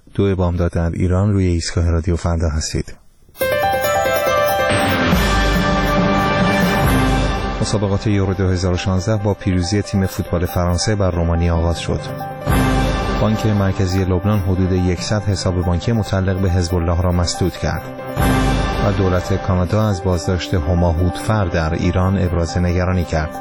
2 بامداد در ایران روی ایستگاه رادیو فردا هستید. مسابقات یورو 2016 با پیروزی تیم فوتبال فرانسه بر رومانی آغاز شد. بانک مرکزی لبنان حدود 100 حساب بانکی متعلق به حزب الله را مسدود کرد. و دولت کانادا از بازداشت هما هودفر در ایران ابراز نگرانی کرد.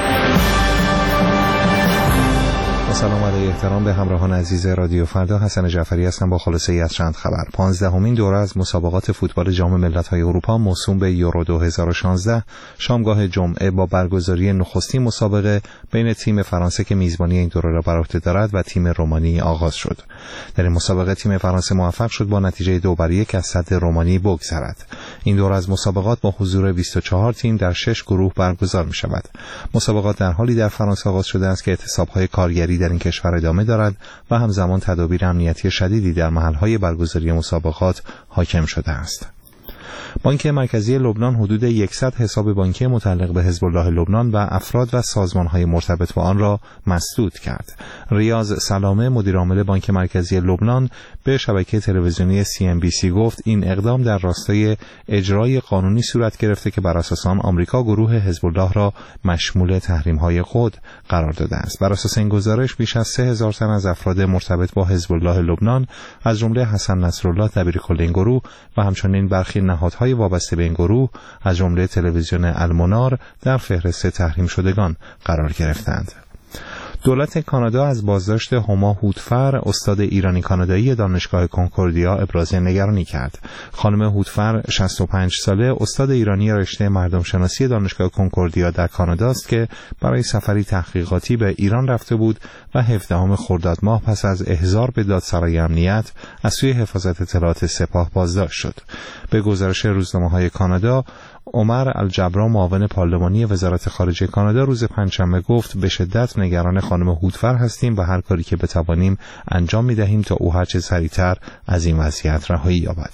سلام علیه احترام به همراهان عزیز رادیو فردا، حسن جعفری هستم با خلاصه ای از چند خبر. 15مین دوره از مسابقات فوتبال جام ملت‌های اروپا موسوم به یورو 2016 شامگاه جمعه با برگزاری نخستین مسابقه بین تیم فرانسه که میزبانی این دوره را بر عهده دارد و تیم رومانی آغاز شد. در این مسابقه تیم فرانسه موفق شد با نتیجه 2-1 از صد رومانی بگذرد. این دوره از مسابقات با حضور 24 تیم در 6 گروه برگزار می‌شود. مسابقات در حالی در فرانسه آغاز شده است که اعتصاب‌های کارگری در این کشور ادامه دارد و همزمان تدابیر امنیتی شدیدی در محل‌های برگزاری مسابقات حاکم شده است. بانک مرکزی لبنان حدود 100 حساب بانکی متعلق به حزب الله لبنان و افراد و سازمان‌های مرتبط با آن را مسدود کرد. ریاض سلامه مدیر عامل بانک مرکزی لبنان به شبکه تلویزیونی CNBC گفت این اقدام در راستای اجرای قانونی صورت گرفته که بر اساس آن آمریکا گروه حزب الله را مشمول تحریم‌های خود قرار داده است. بر اساس این گزارش بیش از 3000 تن از افراد مرتبط با حزب الله لبنان از جمله حسن نصرالله دبیرکل این گروه و همچنین برخی نهادهای وابسته به این گروه از جمله تلویزیون المنار در فهرست تحریم شدگان قرار گرفتند. دولت کانادا از بازداشت هما هودفر استاد ایرانی کانادایی دانشگاه کنکوردیا ابراز نگرانی کرد. خانم هودفر 65 ساله استاد ایرانی رشته مردم شناسی دانشگاه کنکوردیا در کانادا است که برای سفری تحقیقاتی به ایران رفته بود و 17 خرداد ماه پس از احضار به دادسرای امنیت از سوی حفاظت اطلاعات سپاه بازداشت شد. به گزارش روزنامه‌های کانادا، عمر الجبرا معاون پارلمانی وزارت خارجه کانادا روز پنجشنبه گفت به شدت نگران خانم هودفر هستیم و هر کاری که بتوانیم انجام می‌دهیم تا او هرچه سریعتر از این وضعیت رهایی یابد.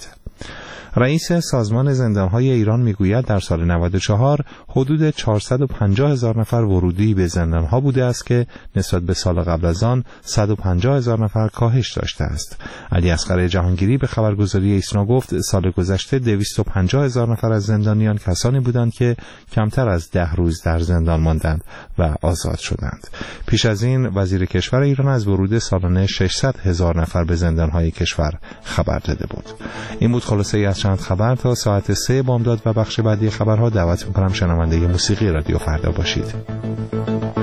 رئیس سازمان زندان‌های ایران میگوید در سال 94 حدود 450,000 نفر ورودی به زندان‌ها بوده است که نسبت به سال قبل از آن 150,000 نفر کاهش داشته است. علی اصغر جهانگیری به خبرگزاری ایسنا گفت سال گذشته 250,000 نفر از زندانیان کسانی بودند که کمتر از 10 روز در زندان ماندند و آزاد شدند. پیش از این وزیر کشور ایران از ورود سالانه 600,000 نفر به زندان‌های کشور خبر داده بود. این بود خلاصه از چند خبر. تا ساعت 3 بامداد و بخش بعدی خبرها دعوت می‌کنم شنونده موسیقی رادیو فردا باشید.